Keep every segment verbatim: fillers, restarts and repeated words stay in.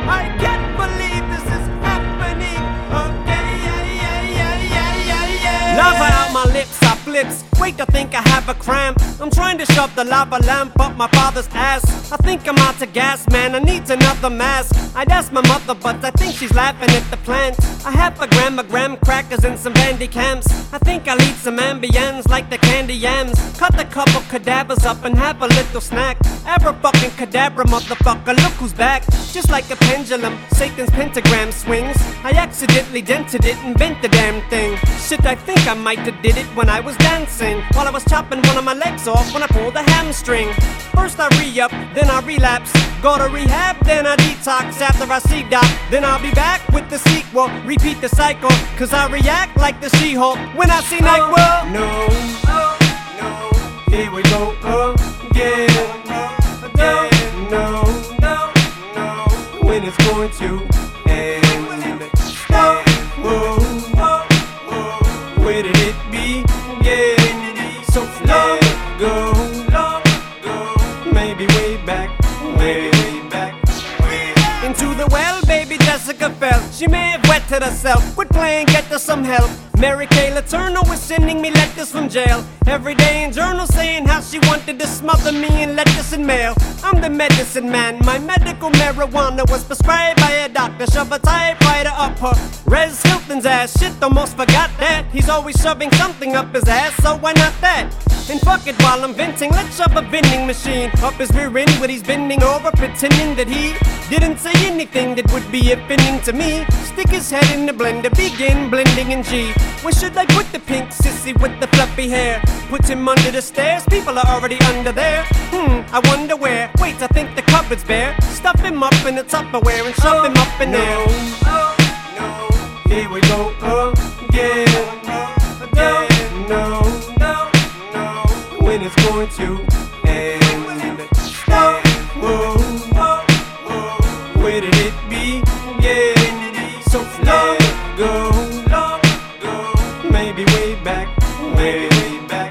I can't believe this is happening again. Yeah, yeah, yeah, yeah, yeah. Lava out my lips, I flips. Wait, I think I have a cramp. I'm trying to shove the lava lamp up my father's ass. I think I'm out to gas, man, I need another mask. I'd ask my mother, but I think she's laughing at the plants. I have a gram of graham crackers and some bandy cams. I think I'll eat some ambience like the candy yams. Cut a couple cadavers up and have a little snack. Ever fucking cadabra, motherfucker, look who's back. Just like a pendulum, Satan's pentagram swings. I accidentally dented it and bent the damn thing. Shit, I think I might have did it when I was dancing, while I was chopping one of my legs off when I pulled a hamstring. First I re-up, then I relapse. Go to rehab, then I detox after I see doc. Then I'll be back with the sequel, repeat the cycle. Cause I react like the She-Hulk when I see Night World. No, no, here we go again, again. No, no, no, when it's going to end. Whoa, where did it begin? So let go, maybe way back, way back. Into the well, baby Jessica fell. She may have wetted herself. Quit playing, get her some help. Mary Kay Letourneau is sending me letters from jail. Every day in journals saying how she wanted to smother me in lettuce and mail. I'm the medicine man. My medical marijuana was prescribed by a doctor. Shove a typewriter up her Res Hilton's ass. Shit, almost forgot that. He's always shoving something up his ass, so why not that? And fuck it, while I'm venting, let's shove a vending machine up his rear end where he's bending over, pretending that he didn't say anything that would be offending to me. Stick his head in the blender, begin blending in G. Where should I put the pink sissy with the fluffy hair? Put him under the stairs, people are already under there. Hmm, I wonder where. Wait, I think the cupboard's bare. Stuff him up in the Tupperware and shove him up in there. No, no, here we go again, again. No, no, no, when it's going to end. Whoa, where did it begin? So let go, maybe way back, way back.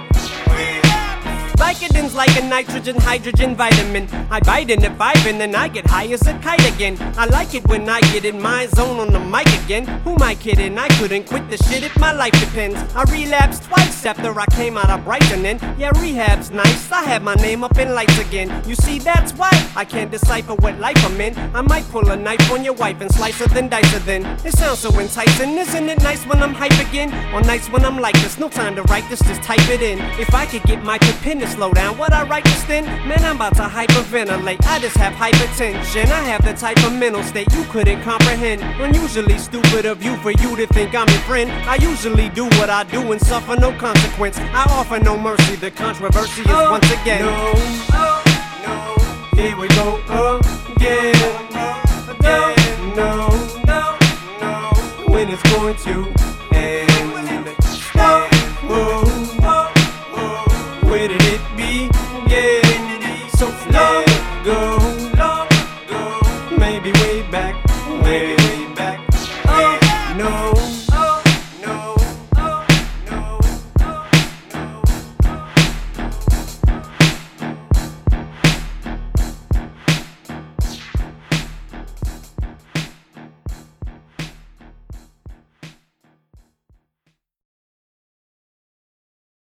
Vicodin's like a nitrogen, hydrogen vitamin. I bite in the vibin' and I get high as a kite again. I like it when I get in my zone on the mic again. Who am I kidding? I couldn't quit the shit if my life depends. I relapsed twice after I came out of Brighton and yeah, rehab's nice. I have my name up in lights again. You see, that's why I can't decipher what life I'm in. I might pull a knife on your wife and slice her then dice her then. It sounds so enticing, isn't it nice when I'm hype again? Or nice when I'm like this, no time to write this, just type it in. If I could get my pen to slow down, would I write this then? Man, I'm about to hyperventilate. I just have hypertension. I have the type of mental state you couldn't comprehend. Unusually stupid of you for you to think I'm your friend. I usually do what I do and suffer no consequence. I offer no mercy, the controversy is Oh, once again. No, no, here we go again, again. No, no, no, when it's going to end. Whoa, where did it